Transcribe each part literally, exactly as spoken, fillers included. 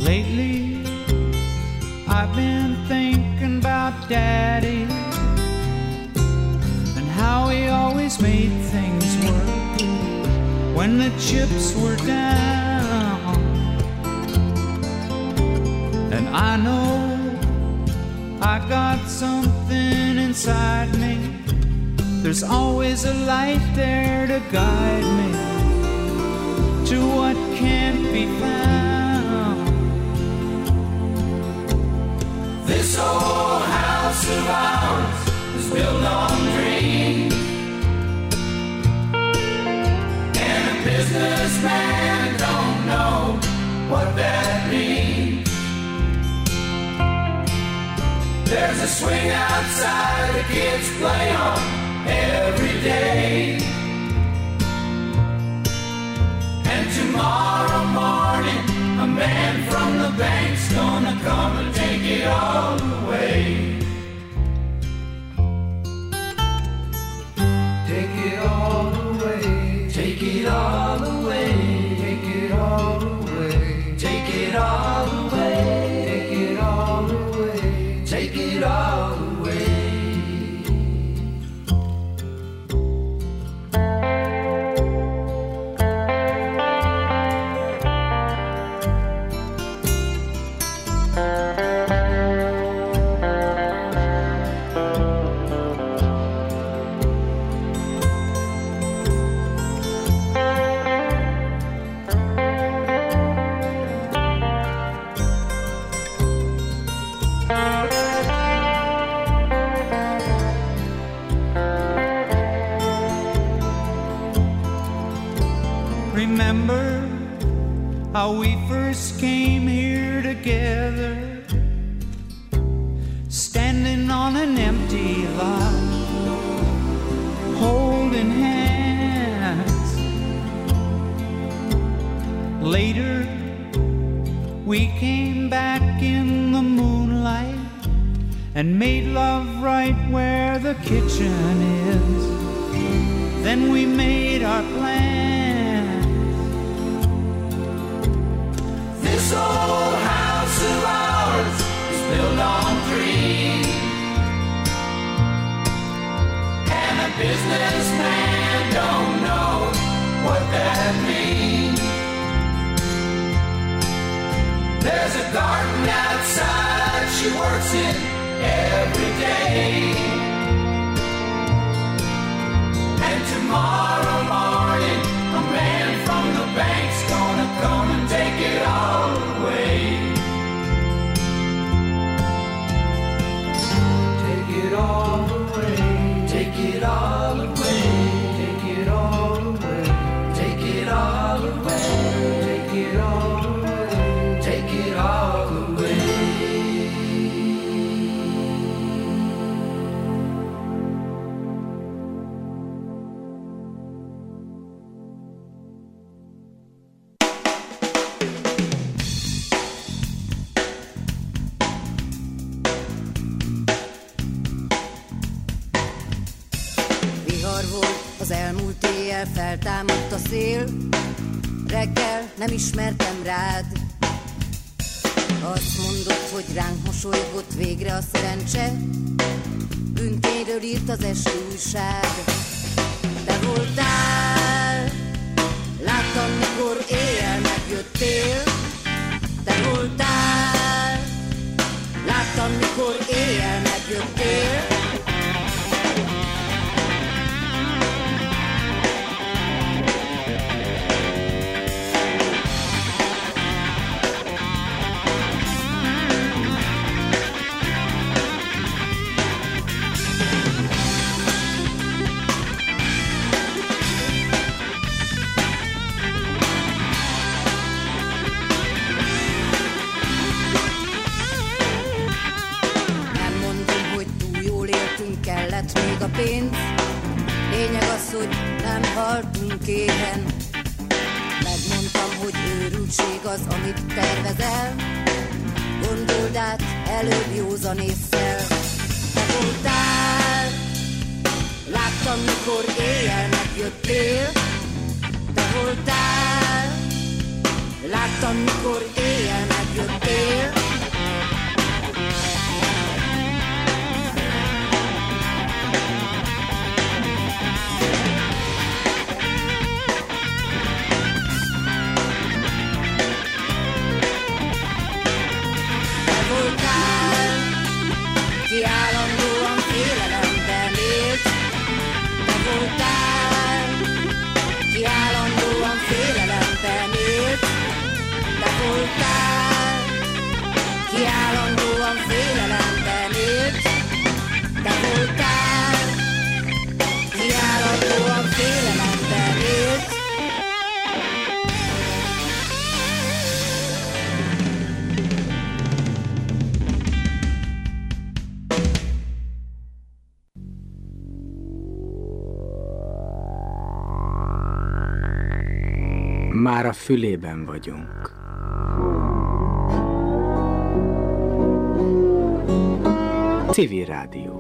Lately, I've been thinking about Daddy and how he always made things work when the chips were down. And I know I got something inside me. There's always a light there to guide me to what can't be found. This old house of ours is built on dreams, and a businessman don't know what that means. There's a swing outside the kids play on every day, and tomorrow morning a man from the bank's gonna come and take it all away. Take it all away. Take it all away. Take it all away. Take it all away. Take it all away. Take it all away. Remember how we first came here together, standing on an empty lot, holding hands. Later, we came back in the moonlight and made love right where the kitchen is. Then we made our plans. This old house of ours is built on dreams, and a businessman don't know what that means. There's a garden outside she works in every day, and tomorrow morning a man from the bank's gonna come and take it all away. Take it all away. Take it all away. Take it all away. Take it all away. Take it all away. Take it all away. Az elmúlt éjjel feltámadt a szél, reggel nem ismertem rád. Azt mondod, hogy ránk mosolygott végre a szerencse, bűntényről írt az esti újság. Te voltál, láttam, mikor éjjel megjöttél. Te voltál, láttam, mikor éjjel megjöttél. Még a pénz, lényeg az, hogy nem haltunk éhen. Megmondtam, hogy őrültség az, amit tervezel, gondold át előbb józan ésszel. Te voltál, láttam, mikor éjjel megjöttél. Te voltál, láttam, mikor éjjel megjöttél. Már a fülében vagyunk. Civil Rádió.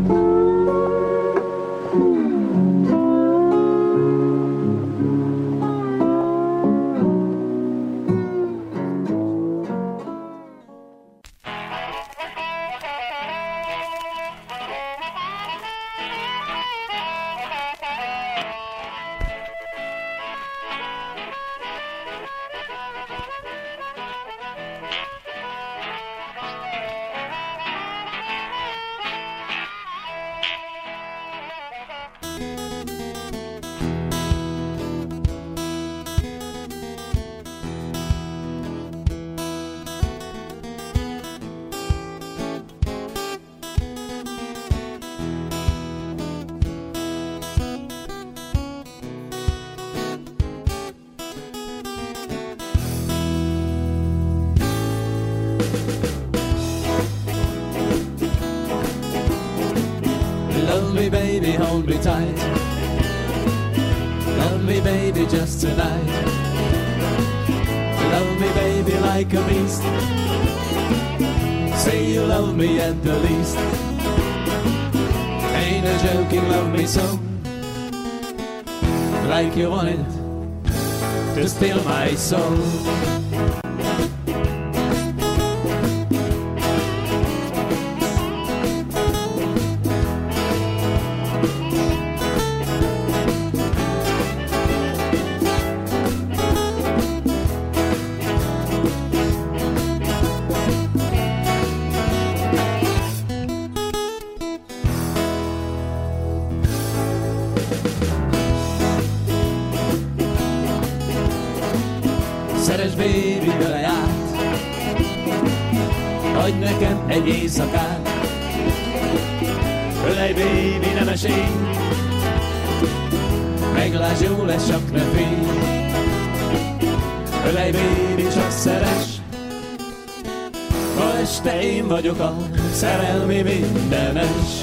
Love me, baby, hold me tight. Love me, baby, just tonight. Love me, baby, like a beast. Say you love me at the least. Ain't no joking, love me so. Like you wanted to steal my soul. Szeres baby vele járt, adj nekem egy éjszakát. Ölej baby, nem esély, meglásd, jó lesz, csak ne félj. Ölej baby, csak szeres, ma este én vagyok a szerelmi mindenes.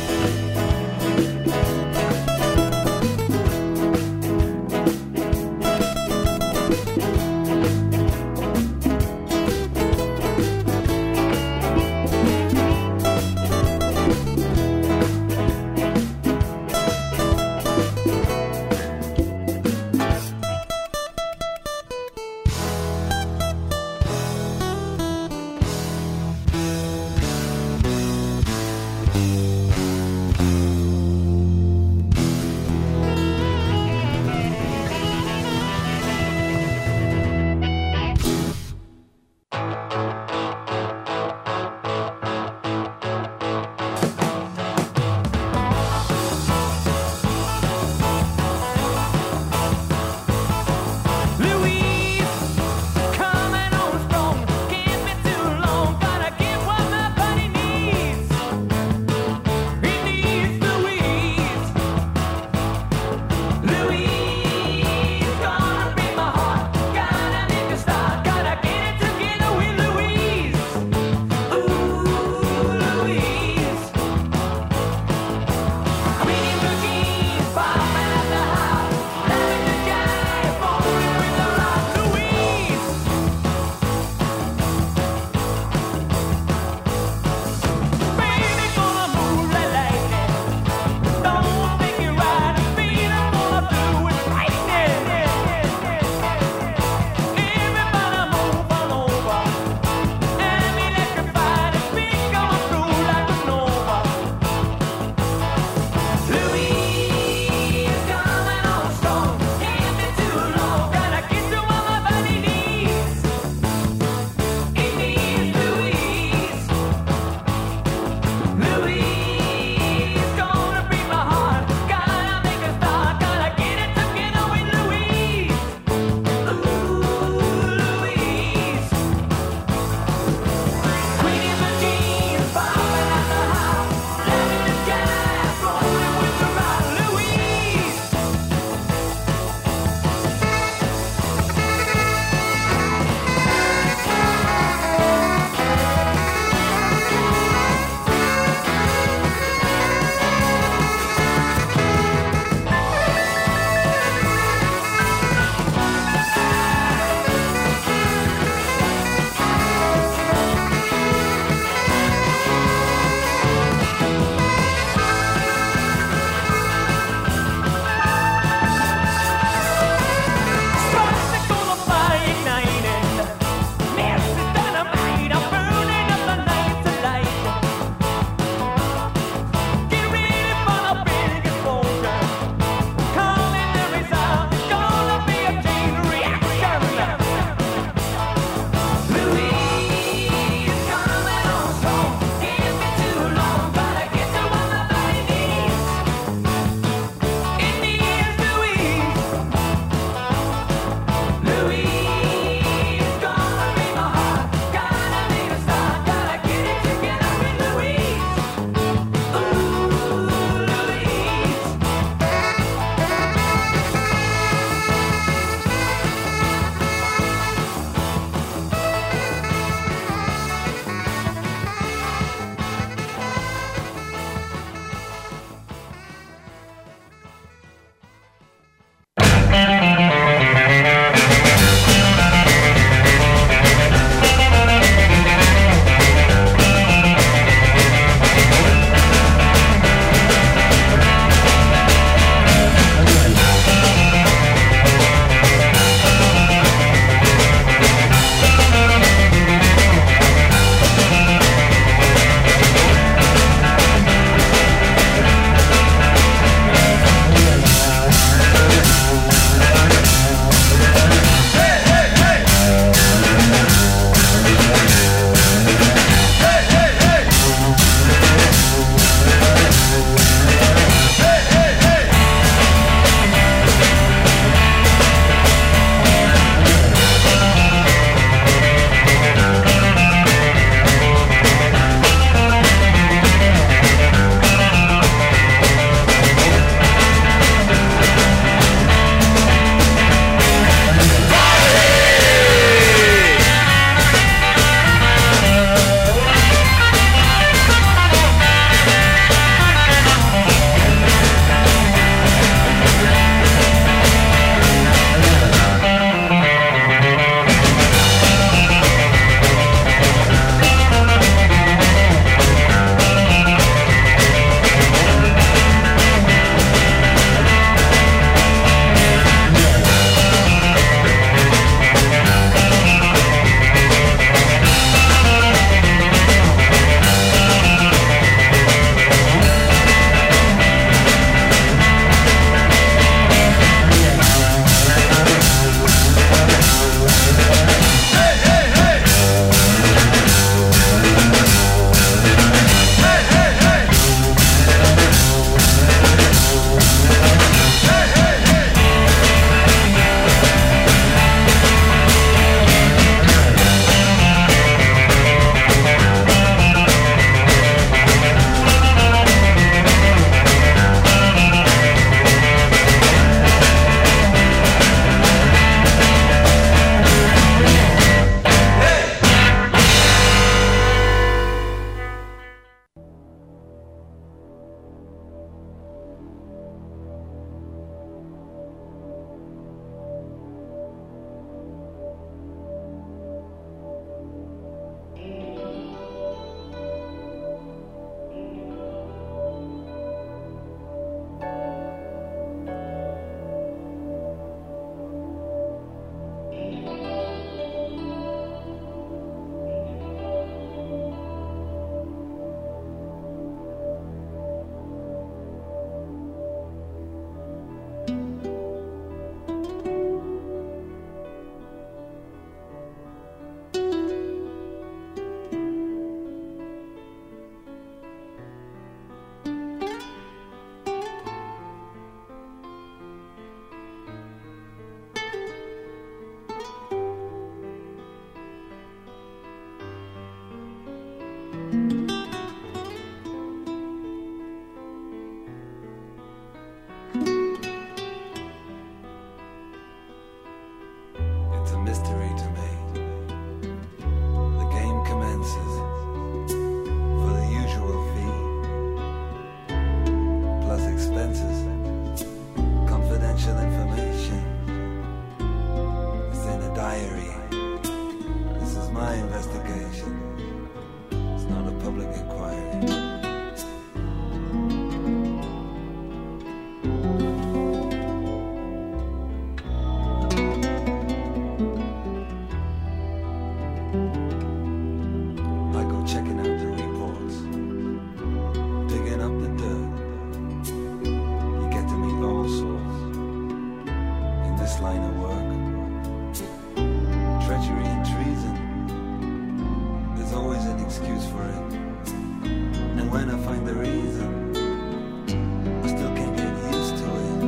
line of work. Treachery and treason, there's always an excuse for it. And when I find the reason, I still can't get used to it.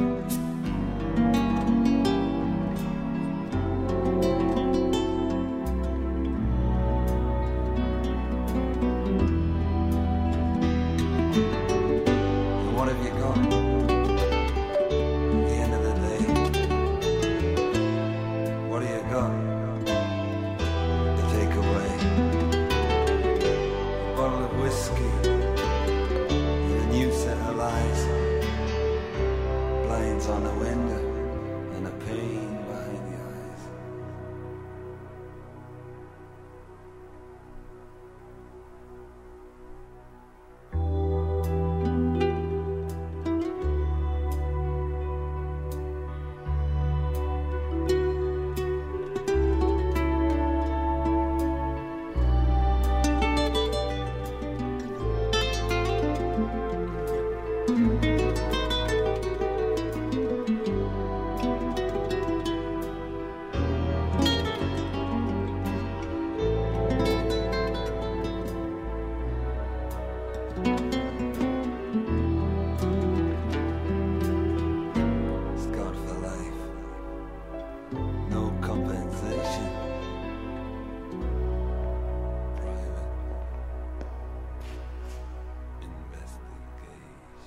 And what have you got? At the end of the day, what have you got to take away? A bottle of whiskey, new set of lies, blinds on the window and a pain behind the eyes. Scarred for life, no compensation. Private investigation.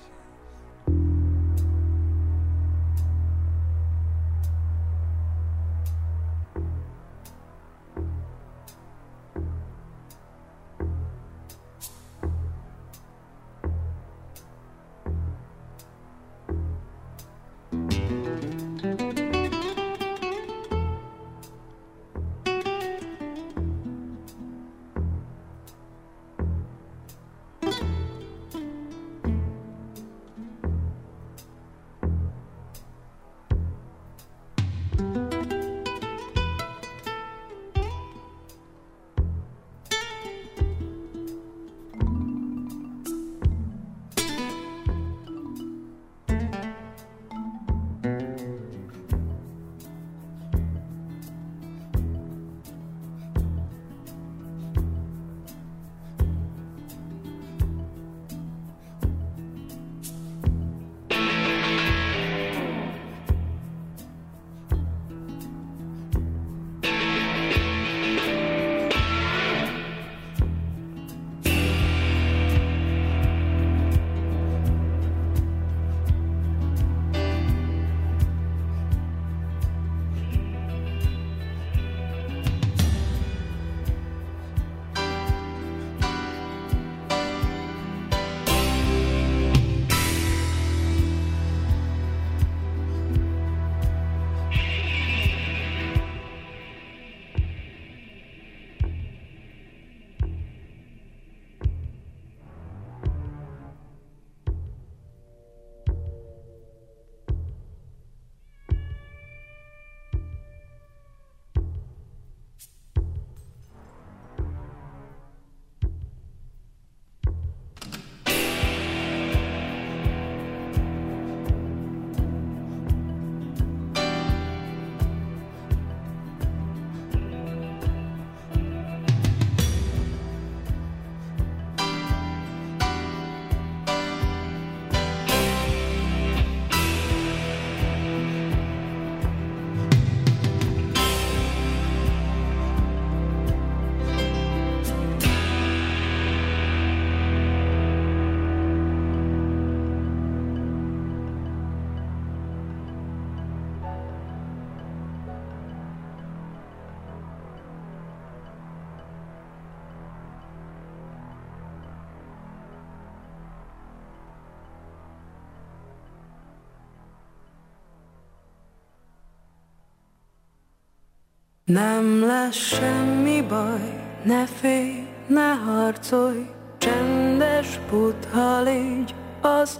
Nem lesz semmi baj, ne félj, ne harcolj, csendes Buddha légy, az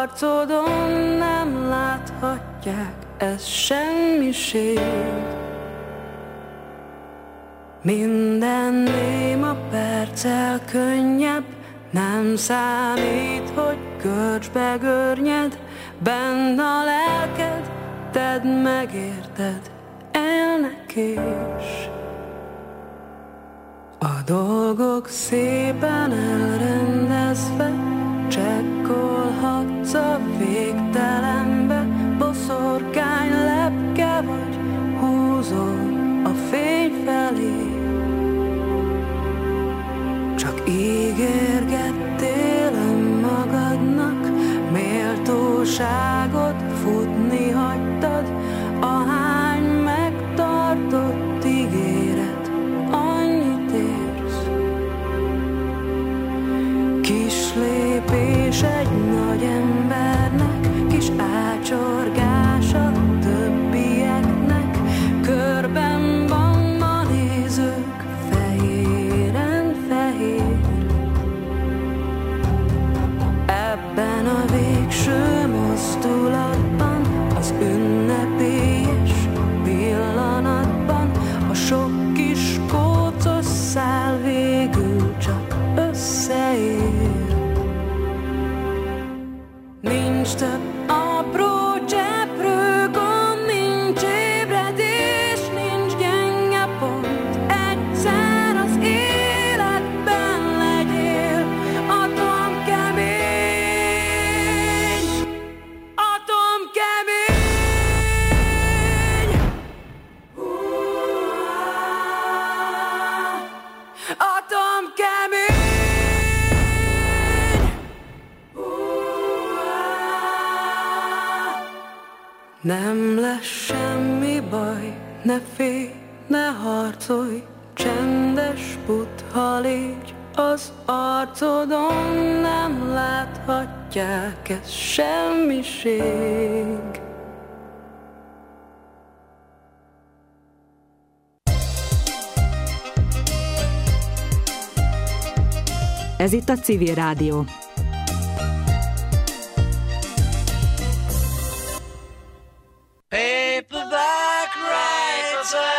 arcodon nem láthatják, ez semmiség. Minden néma perccel könnyebb, nem számít, hogy görcsbe görnyed, benn a lelked, tedd, megérted, élnek is. A dolgok szépen elrendezve, csekkolhatsz a végtelenbe, boszorkány lepke vagy, húzol a fény felé. Csak ígérgettél önmagadnak, méltóságot futni hagytad, ahány megtartott ígéret, annyit érsz. Kis lépés egy nagy embernek, kis ácsorgás a többieknek, körben van a nézők, fehéren fehér. Ebben a végső mozdulatban, az ünnepélyes pillanatban, a sok kis kócos szál végül csak összeér. Nincs több apró cseprő gond, nincs ébredés, nincs gyenge pont. Egyszer az életben legyél atomkemény, atomkemény. Atomkemény. Nem lesz semmi baj, ne félj, ne harcolj, csendes buddha légy, az arcodon nem láthatják, ez semmiség. Ez itt a Civil Rádió. Paperback writer